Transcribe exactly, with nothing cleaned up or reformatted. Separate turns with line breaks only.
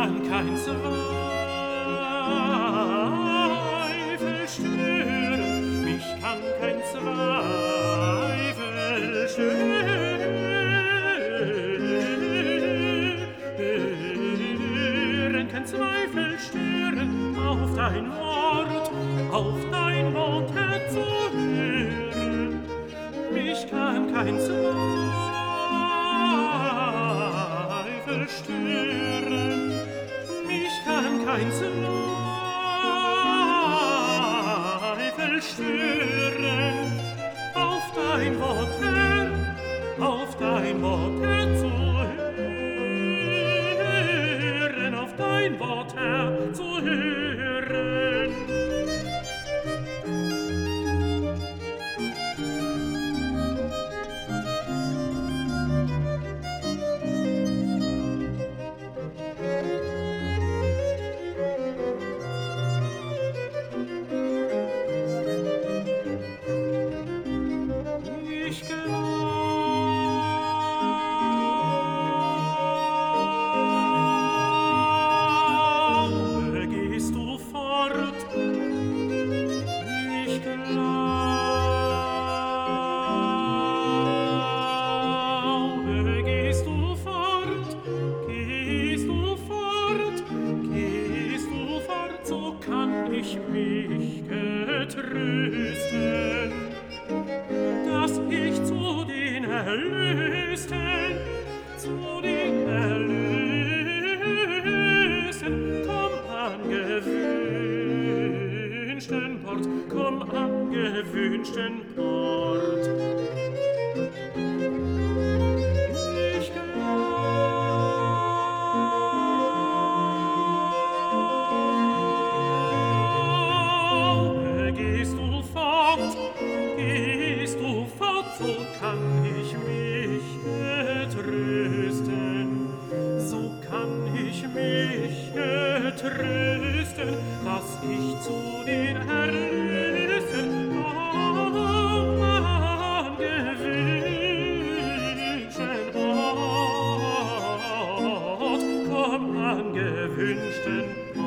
kann kein Zweifel stören, mich kann kein Zweifel stören, kein Zweifel stören, auf dein Wort, auf dein Wort herzuhören. Mich kann kein Zweifel stören, mich kann kein Zweifel stören, auf dein Wort her, auf dein Wort herzuhören, auf dein Wort herzuhören. Ich glaube, gehst du fort, ich glaube, gehst du fort, gehst du fort, gehst du fort, so kann ich mich getrösten, dass ich zu den Erlösten, zu den Erlösten, komm an gewünschten Port, komm an gewünschten Port. Ich glaube, gehst du fort, gehst du fort, so kann ich mich getrösten, so kann ich mich getrösten, dass ich zu den Erlösten komm an gewünschten Ort, komm an gewünschten Ort.